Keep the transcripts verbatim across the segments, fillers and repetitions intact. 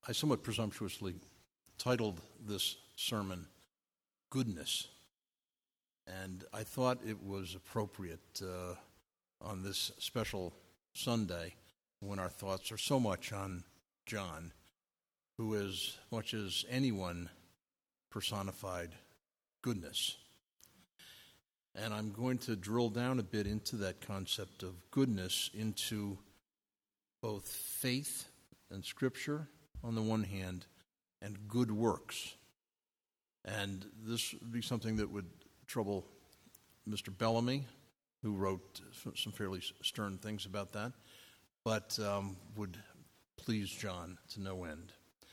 I somewhat presumptuously titled this sermon, Goodness. And I thought it was appropriate uh, on this special Sunday when our thoughts are so much on John, who as much as anyone personified goodness. And I'm going to drill down a bit into that concept of goodness, into both faith and Scripture on the one hand, and good works. And this would be something that would trouble Mister Bellamy, who wrote some fairly stern things about that, but um, would please John to no end.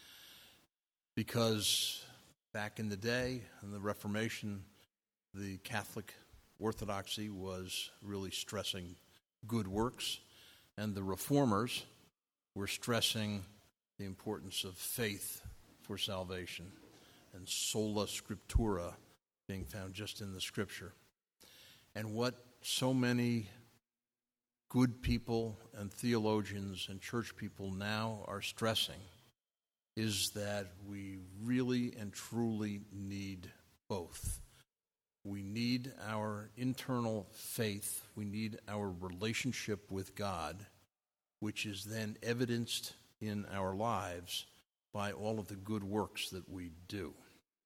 Because back in the day, in the Reformation, the Catholic Orthodoxy was really stressing good works, and the Reformers were stressing the importance of faith for salvation and sola scriptura being found just in the Scripture. And what so many good people and theologians and church people now are stressing is that we really and truly need both. We need our internal faith. We need our relationship with God, which is then evidenced in our lives by all of the good works that we do.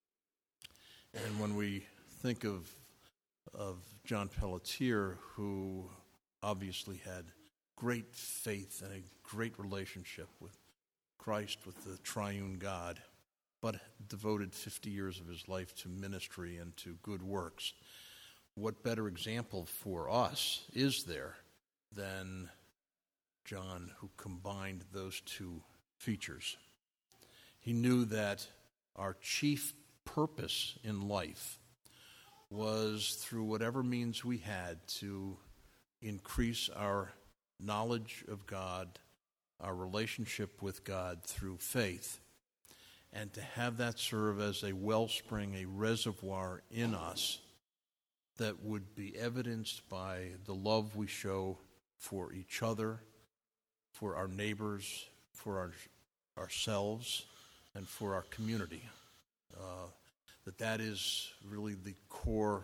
And when we think of of John Pelletier, who obviously had great faith and a great relationship with Christ, with the triune God, but devoted fifty years of his life to ministry and to good works, what better example for us is there than John, who combined those two features? He knew that our chief purpose in life was, through whatever means we had, to increase our knowledge of God, our relationship with God through faith, and to have that serve as a wellspring, a reservoir in us that would be evidenced by the love we show for each other, for our neighbors, for our, ourselves, and for our community. Uh, that that is really the core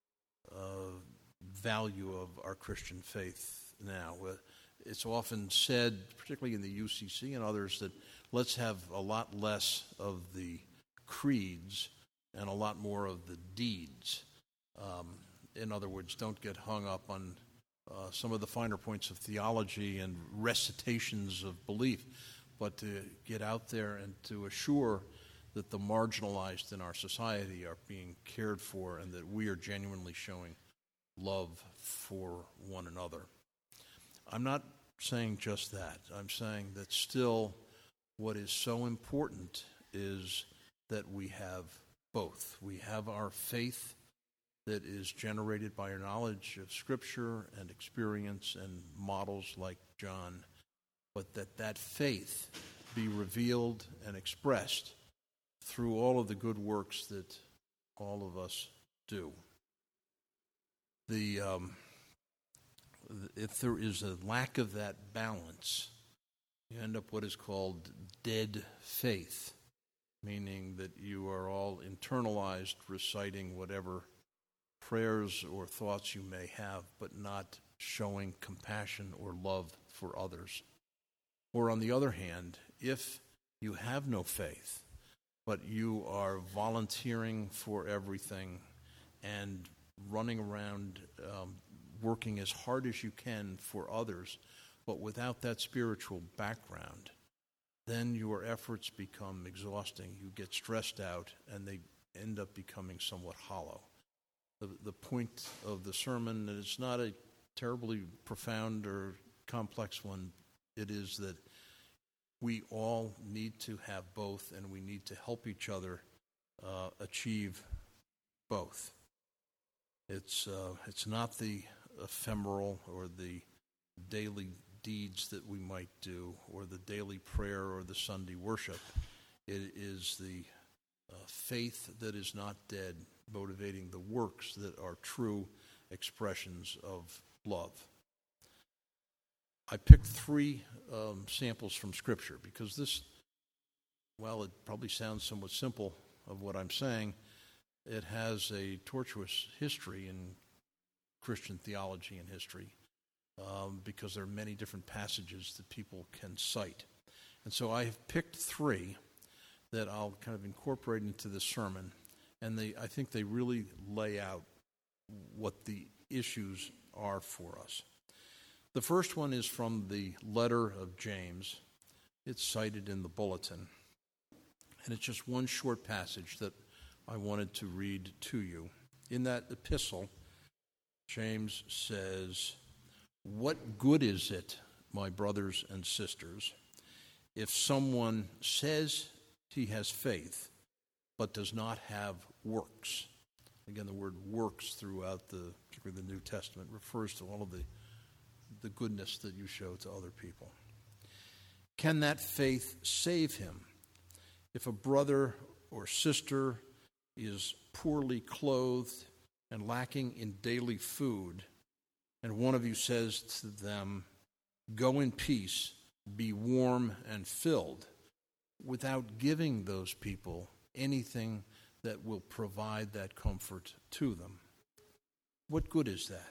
uh, value of our Christian faith now. Uh, it's often said, particularly in the U C C and others, that let's have a lot less of the creeds and a lot more of the deeds. Um, in other words, don't get hung up on uh, some of the finer points of theology and recitations of belief, but to get out there and to assure that the marginalized in our society are being cared for and that we are genuinely showing love for one another. I'm not saying just that. I'm saying that still what is so important is that we have both. We have our faith that is generated by our knowledge of Scripture and experience and models like John, but that that faith be revealed and expressed through all of the good works that all of us do. The um, if there is a lack of that balance, you end up what is called dead faith, meaning that you are all internalized, reciting whatever prayers or thoughts you may have, but not showing compassion or love for others. Or on the other hand, if you have no faith, but you are volunteering for everything and running around um, working as hard as you can for others, but without that spiritual background, then your efforts become exhausting. You get stressed out, and they end up becoming somewhat hollow. The, the point of the sermon is not a terribly profound or complex one. It is that we all need to have both, and we need to help each other uh, achieve both. It's uh, it's not the ephemeral or the daily deeds that we might do, or the daily prayer or the Sunday worship. It is the uh, faith that is not dead, motivating the works that are true expressions of love. I picked three um, samples from Scripture because this while it probably sounds somewhat simple of what I'm saying, it has a tortuous history in Christian theology and history, um, because there are many different passages that people can cite. And so I have picked three that I'll kind of incorporate into this sermon, and they, I think they really lay out what the issues are for us. The first one is from the letter of James. It's cited in the bulletin, and it's just one short passage that I wanted to read to you. In that epistle, James says, "What good is it, my brothers and sisters, if someone says he has faith but does not have works?" Again, the word works throughout the, particularly the New Testament, refers to all of the, the goodness that you show to other people. Can that faith save him? If a brother or sister is poorly clothed and lacking in daily food, and one of you says to them, "Go in peace, be warm and filled," without giving those people anything that will provide that comfort to them, what good is that?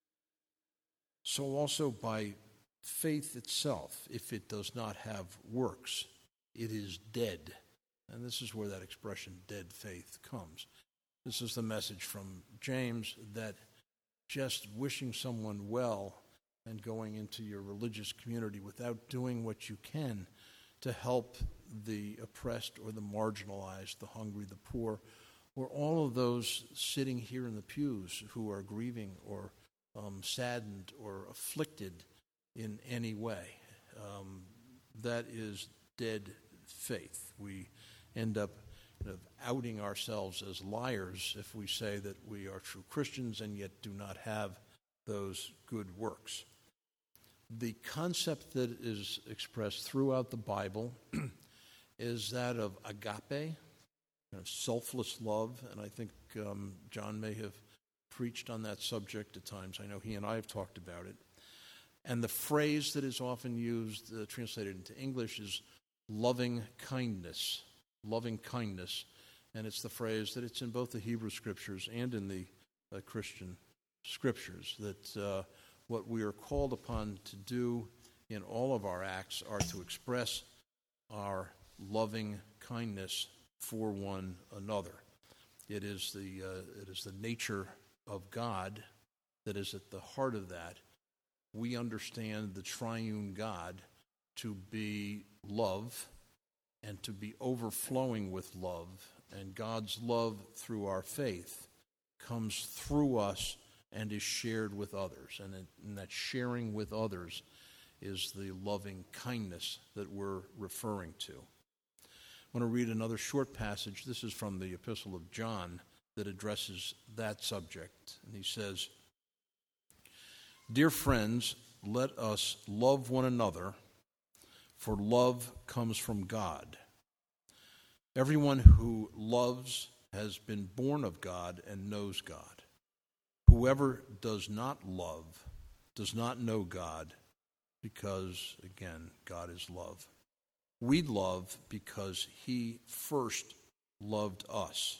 So also by faith itself, if it does not have works, it is dead. And this is where that expression, dead faith, comes. This is the message from James, that just wishing someone well and going into your religious community without doing what you can to help the oppressed or the marginalized, the hungry, the poor, or all of those sitting here in the pews who are grieving or um, saddened or afflicted in any way, um, that is dead faith. We end up kind of outing ourselves as liars if we say that we are true Christians and yet do not have those good works. The concept that is expressed throughout the Bible is that of agape, kind of selfless love, and I think um, John may have preached on that subject at times. I know he and I have talked about it. And the phrase that is often used, uh, translated into English, is loving kindness. Loving kindness. And it's the phrase that it's in both the Hebrew Scriptures and in the uh, Christian Scriptures, that uh, what we are called upon to do in all of our acts are to express our loving kindness for one another. It is the uh, it is the nature of God that is at the heart of that. We understand the triune God to be love and to be overflowing with love, and God's love through our faith comes through us and is shared with others, and, it, and that sharing with others is the loving kindness that we're referring to. I want to read another short passage. This is from the Epistle of John that addresses that subject. And he says, "Dear friends, let us love one another, for love comes from God. Everyone who loves has been born of God and knows God. Whoever does not love does not know God, because, again, God is love. We love because he first loved us.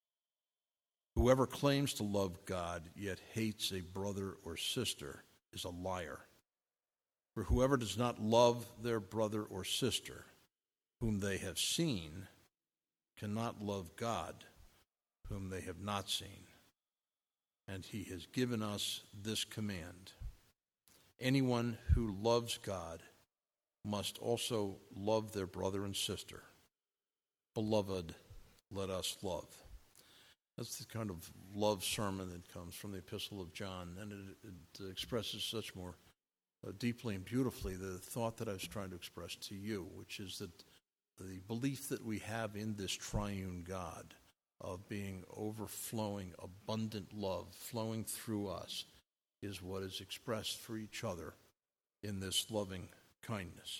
Whoever claims to love God yet hates a brother or sister is a liar. For whoever does not love their brother or sister whom they have seen cannot love God whom they have not seen. And he has given us this command: anyone who loves God must also love their brother and sister. Beloved, let us love." That's the kind of love sermon that comes from the Epistle of John, and it, it expresses such more uh, deeply and beautifully the thought that I was trying to express to you, which is that the belief that we have in this triune God of being overflowing, abundant love flowing through us is what is expressed for each other in this loving kindness.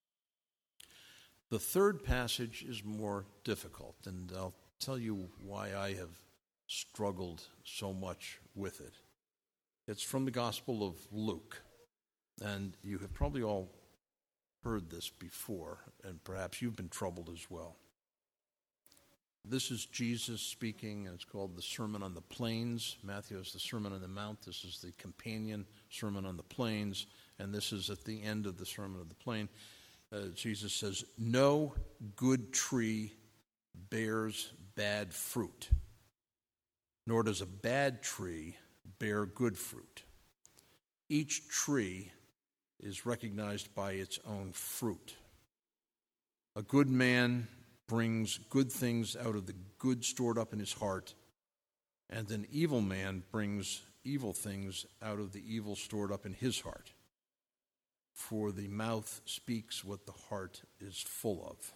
The third passage is more difficult, and I'll tell you why I have struggled so much with it. It's from the Gospel of Luke, and you have probably all heard this before, and perhaps you've been troubled as well. This is Jesus speaking, and it's called the Sermon on the Plains. Matthew has the Sermon on the Mount. This is the companion Sermon on the Plains, and this is at the end of the Sermon on the Plain. Uh, Jesus says, "No good tree bears bad fruit, nor does a bad tree bear good fruit. Each tree is recognized by its own fruit. A good man brings good things out of the good stored up in his heart, and an evil man brings evil things out of the evil stored up in his heart. For the mouth speaks what the heart is full of."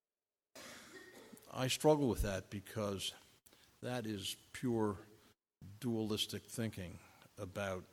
I struggle with that because that is pure dualistic thinking about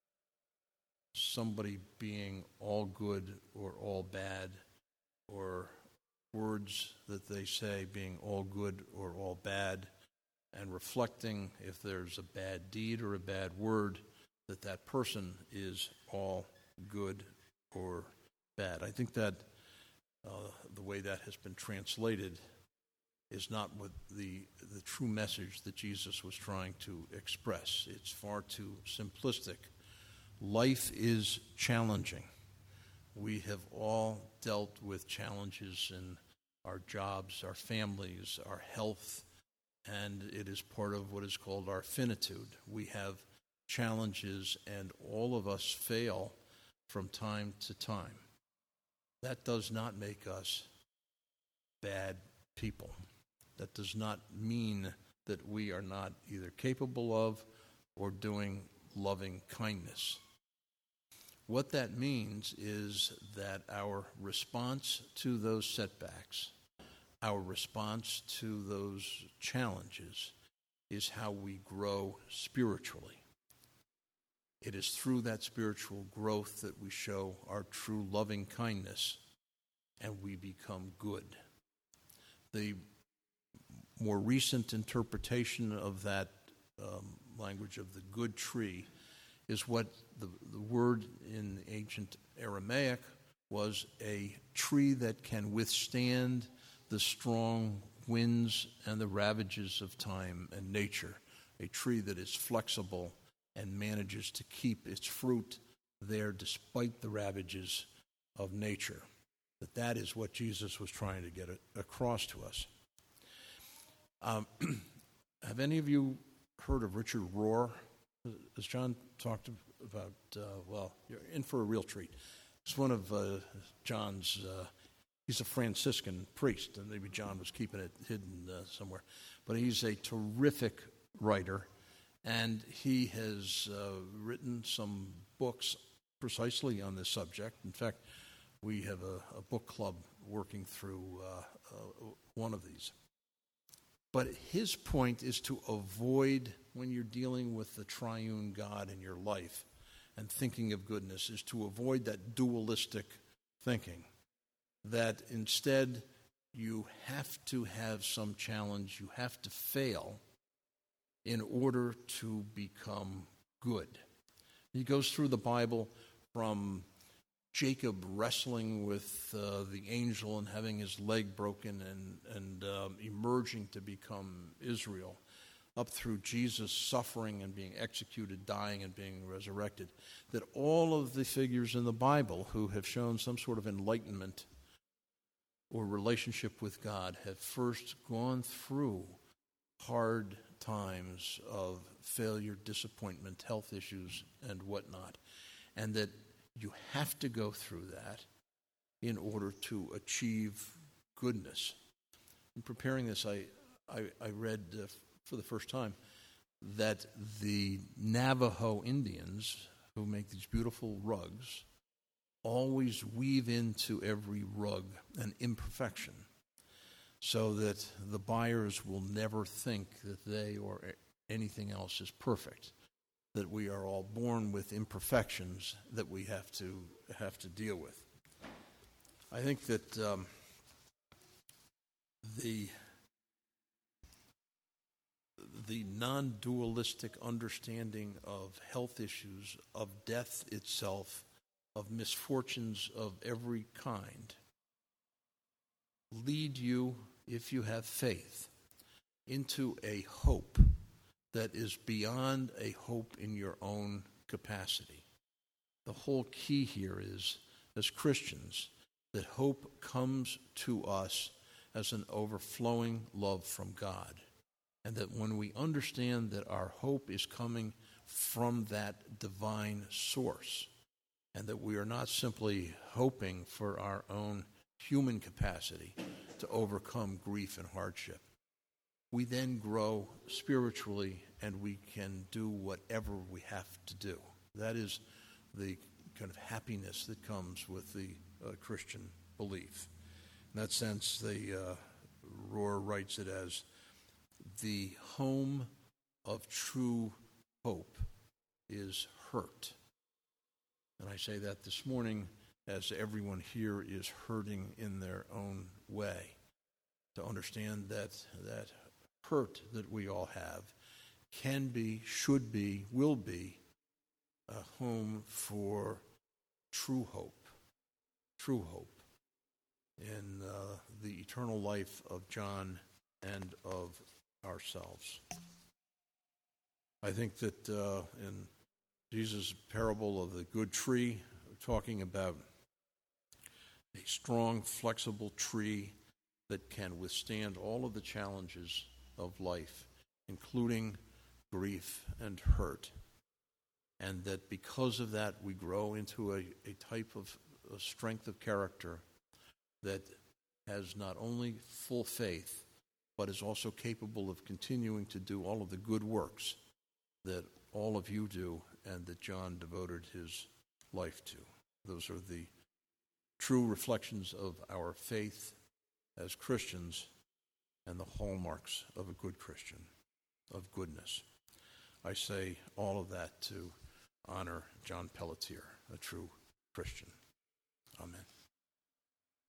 somebody being all good or all bad, or words that they say being all good or all bad, and reflecting if there's a bad deed or a bad word, that that person is all good or bad. I think that uh, the way that has been translated is not what the the true message that Jesus was trying to express. It's far too simplistic. Life is challenging. We have all dealt with challenges in our jobs, our families, our health, and it is part of what is called our finitude. We have challenges, and all of us fail from time to time. That does not make us bad people. That does not mean that we are not either capable of or doing loving kindness. What that means is that our response to those setbacks, our response to those challenges, is how we grow spiritually. It is through that spiritual growth that we show our true loving kindness and we become good. The more recent interpretation of that um, language of the good tree is what the, the word in ancient Aramaic was: a tree that can withstand the strong winds and the ravages of time and nature, a tree that is flexible and manages to keep its fruit there despite the ravages of nature. That that is what Jesus was trying to get across to us. Um, have any of you heard of Richard Rohr? As John talked about, uh, well, you're in for a real treat. It's one of uh, John's, uh, he's a Franciscan priest, and maybe John was keeping it hidden uh, somewhere. But he's a terrific writer, and he has uh, written some books precisely on this subject. In fact, we have a, a book club working through uh, uh, one of these. But his point is to avoid, when you're dealing with the triune God in your life and thinking of goodness, is to avoid that dualistic thinking. That instead you have to have some challenge, you have to fail in order to become good. He goes through the Bible from Jacob wrestling with uh, the angel and having his leg broken and, and um, emerging to become Israel, up through Jesus suffering and being executed, dying and being resurrected, that all of the figures in the Bible who have shown some sort of enlightenment or relationship with God have first gone through hard times of failure, disappointment, health issues, and whatnot, and that you have to go through that in order to achieve goodness. In preparing this, I, I, I read uh, for the first time that the Navajo Indians, who make these beautiful rugs, always weave into every rug an imperfection, so that the buyers will never think that they or anything else is perfect, that we are all born with imperfections that we have to have to deal with. I think that um, the the non-dualistic understanding of health issues, of death itself, of misfortunes of every kind lead you, if you have faith, into a hope that is beyond a hope in your own capacity. The whole key here is, as Christians, that hope comes to us as an overflowing love from God. And that when we understand that our hope is coming from that divine source, and that we are not simply hoping for our own human capacity to overcome grief and hardship, we then grow spiritually and we can do whatever we have to do. That is the kind of happiness that comes with the uh, Christian belief. In that sense, the uh, Rohr writes it as the home of true hope is hurt. And I say that this morning as everyone here is hurting in their own way, to understand that that hurt that we all have can be, should be, will be a home for true hope, true hope in uh, the eternal life of John and of ourselves. I think that uh, in Jesus' parable of the good tree, talking about a strong, flexible tree that can withstand all of the challenges of life, including grief and hurt, and that because of that we grow into a, a type of a strength of character that has not only full faith, but is also capable of continuing to do all of the good works that all of you do and that John devoted his life to. Those are the true reflections of our faith as Christians and the hallmarks of a good Christian, of goodness. I say all of that to honor John Pelletier, a true Christian. Amen.